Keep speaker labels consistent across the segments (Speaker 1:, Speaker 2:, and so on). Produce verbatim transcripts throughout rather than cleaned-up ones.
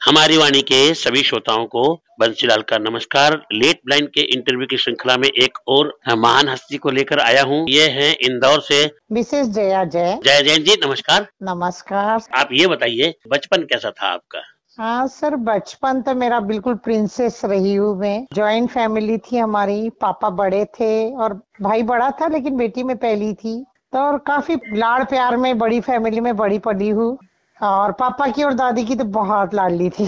Speaker 1: हमारी वाणी के सभी श्रोताओं को बंसीलाल का नमस्कार। लेट ब्लाइंड के इंटरव्यू की श्रृंखला में एक और महान हस्ती को लेकर आया हूँ। ये है इंदौर से
Speaker 2: मिसेस जया जय।
Speaker 1: जय जैन जी, नमस्कार।
Speaker 2: नमस्कार।
Speaker 1: आप ये बताइए, बचपन कैसा था आपका?
Speaker 2: हाँ सर, बचपन तो मेरा बिल्कुल प्रिंसेस रही हूँ मैं। जॉइंट फैमिली थी हमारी, पापा बड़े थे और भाई बड़ा था लेकिन बेटी में पहली थी, तो और काफी लाड़ प्यार में बड़ी फैमिली में बड़ी पली हूँ। और पापा की और दादी की तो बहुत लाडली थी।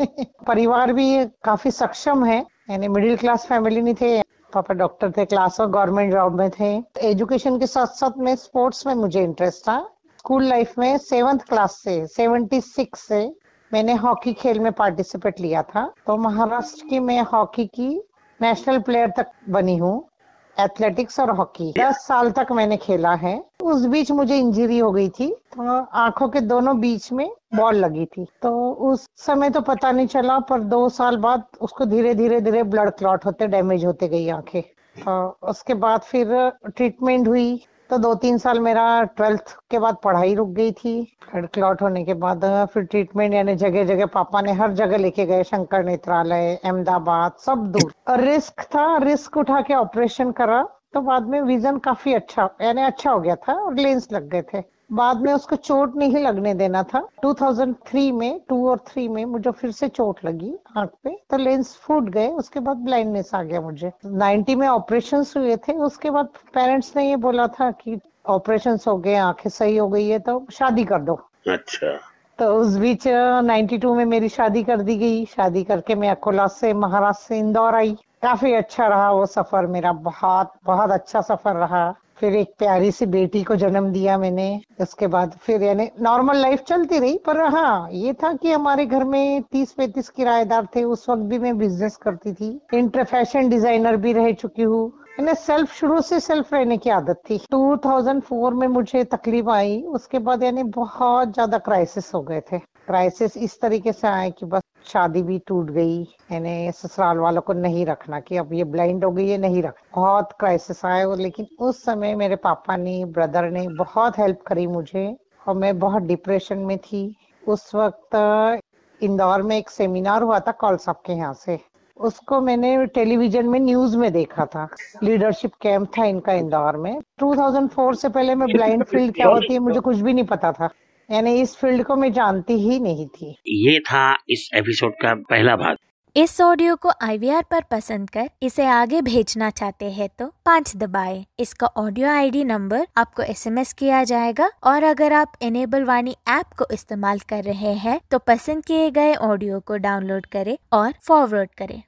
Speaker 2: परिवार भी काफी सक्षम है, यानी मिडिल क्लास फैमिली नहीं थे। पापा डॉक्टर थे, क्लास और गवर्नमेंट जॉब में थे। एजुकेशन के साथ साथ में स्पोर्ट्स में मुझे इंटरेस्ट था। स्कूल लाइफ में सेवंथ क्लास से सेवेंटी सिक्स से मैंने हॉकी खेल में पार्टिसिपेट लिया था, तो महाराष्ट्र की मैं हॉकी की नेशनल प्लेयर तक बनी हूँ। एथलेटिक्स और हॉकी दस साल तक मैंने खेला है। उस बीच मुझे इंजरी हो गई थी, तो आंखों के दोनों बीच में बॉल लगी थी, तो उस समय तो पता नहीं चला, पर दो साल बाद उसको धीरे धीरे धीरे ब्लड क्लॉट होते डैमेज होते गई आंखें। तो उसके बाद फिर ट्रीटमेंट हुई, तो दो तीन साल मेरा ट्वेल्थ के बाद पढ़ाई रुक गई थी। ब्लड क्लॉट होने के बाद फिर ट्रीटमेंट, यानी जगह जगह पापा ने हर जगह लेके गए, शंकर नेत्रालय, अहमदाबाद, सब दूर। और रिस्क था, रिस्क उठा के ऑपरेशन करा, तो बाद में विजन काफी अच्छा, यानी अच्छा हो गया था और लेंस लग गए थे। बाद में उसको चोट नहीं लगने देना था। दो हज़ार तीन में टू और थ्री में मुझे फिर से चोट लगी आंख पे, तो लेंस फूट गए। उसके बाद ब्लाइंडनेस आ गया मुझे। नब्बे में ऑपरेशन हुए थे। उसके बाद पेरेंट्स ने ये बोला था कि ऑपरेशन हो गए, आंखें सही हो गई है, तो शादी कर दो।
Speaker 1: अच्छा।
Speaker 2: तो उस बीच बानवे में मेरी शादी कर दी गई। शादी करके मैं अकोला से, महाराष्ट्र से इंदौर आई। काफी अच्छा रहा वो सफर मेरा, बहुत बहुत अच्छा सफर रहा। फिर एक प्यारी सी बेटी को जन्म दिया मैंने। उसके बाद फिर यानी नॉर्मल लाइफ चलती रही, पर हाँ ये था कि हमारे घर में तीस पैंतीस किराएदार थे। उस वक्त भी मैं बिजनेस करती थी, इंटर फैशन डिजाइनर भी रह चुकी हूँ। मैंने सेल्फ शुरू से सेल्फ रहने की आदत थी। दो हज़ार चार में मुझे तकलीफ आई, उसके बाद यानी बहुत ज्यादा क्राइसिस हो गए थे। क्राइसिस इस तरीके से आए कि बस शादी भी टूट गई, यानी ससुराल वालों को नहीं रखना कि अब ये ब्लाइंड हो गई है, नहीं रख। बहुत क्राइसिस आए, लेकिन उस समय मेरे पापा ने, ब्रदर ने बहुत हेल्प करी मुझे, और मैं बहुत डिप्रेशन में थी। उस वक्त इंदौर में एक सेमिनार हुआ था कौल साहब के यहाँ से, उसको मैंने टेलीविजन में न्यूज में देखा था। लीडरशिप कैंप था इनका इंदौर में। दो हज़ार चार से पहले मैं ब्लाइंड फील्ड क्या होती है मुझे कुछ भी नहीं पता था, यानी इस फील्ड को मैं जानती ही नहीं थी।
Speaker 1: ये था इस एपिसोड का पहला भाग।
Speaker 3: इस ऑडियो को आई वी आर पर पसंद कर इसे आगे भेजना चाहते हैं तो पाँच दबाएं। इसका ऑडियो आई डी नंबर आपको एस एम एस किया जाएगा, और अगर आप इनेबल वाणी ऐप को इस्तेमाल कर रहे हैं तो पसंद किए गए ऑडियो को डाउनलोड करें और फॉरवर्ड करें।